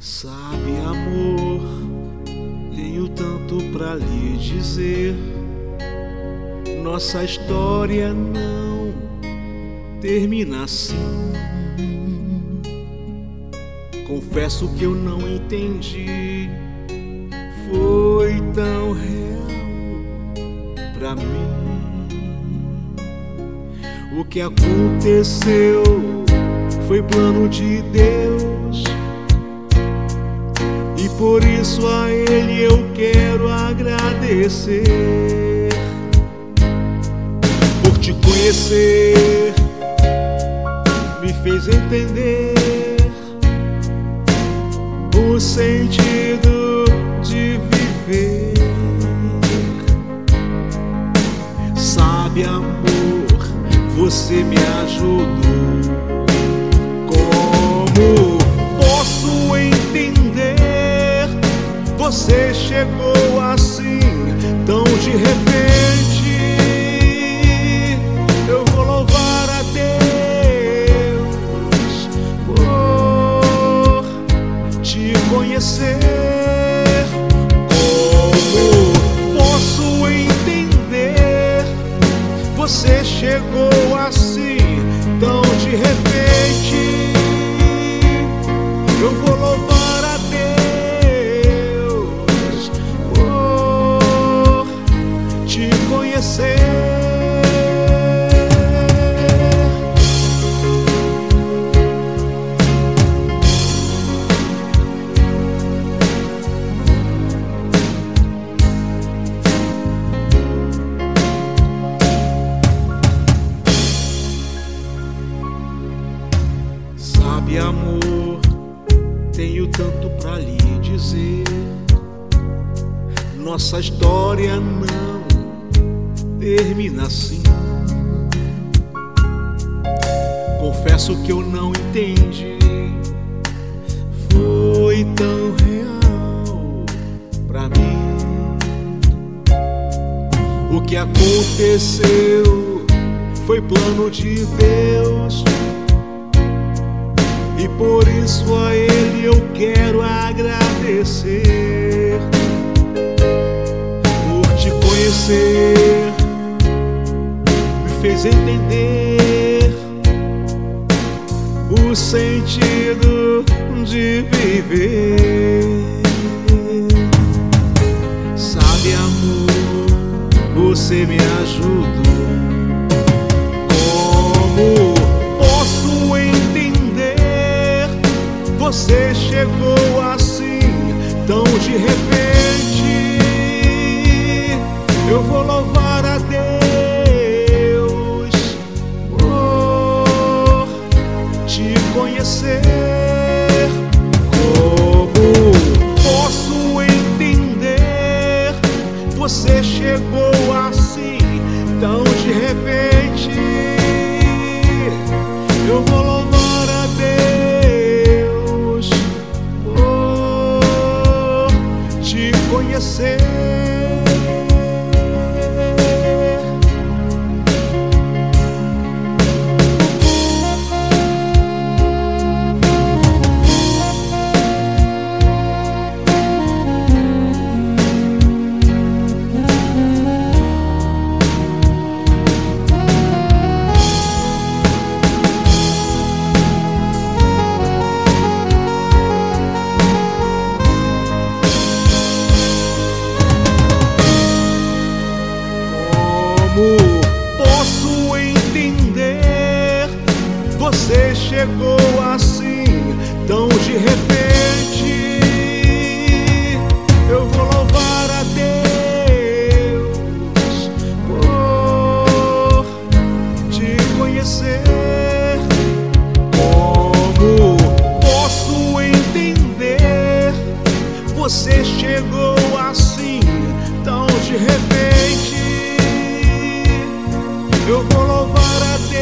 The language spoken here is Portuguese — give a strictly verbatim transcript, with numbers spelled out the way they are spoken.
Sabe, amor, tenho tanto pra lhe dizer. Nossa história não termina assim. Confesso que eu não entendi. Foi tão real pra mim. O que aconteceu foi plano de Deus, e por isso a Ele eu quero agradecer. Por te conhecer, me fez entender o sentido de viver. Sabe, amor, você me ajudou. Como posso entender? Você chegou assim, tão de repente. Eu vou louvar a Deus por te conhecer. Como posso entender? Você chegou assim, tão de repente. Eu vou louvar a Deus por te conhecer. Sabe, amor, tenho tanto pra lhe dizer. Nossa história não termina assim. Confesso que eu não entendi. Foi tão real pra mim. O que aconteceu foi plano de Deus, e por isso a Ele eu quero agradecer. Por te conhecer, me fez entender o sentido de viver. Sabe, amor, você me ajudou. Como posso entender? Você chegou assim, tão de repente. Eu vou louvar a Deus por te conhecer. Como posso entender? Você chegou assim, tão de repente. Eu vou louvar a Deus por te conhecer. Como posso entender? Você chegou assim, tão de repente. Eu vou louvar a Deus por te conhecer. Como posso entender? Você chegou assim, tão de repente. Eu vou louvar a Deus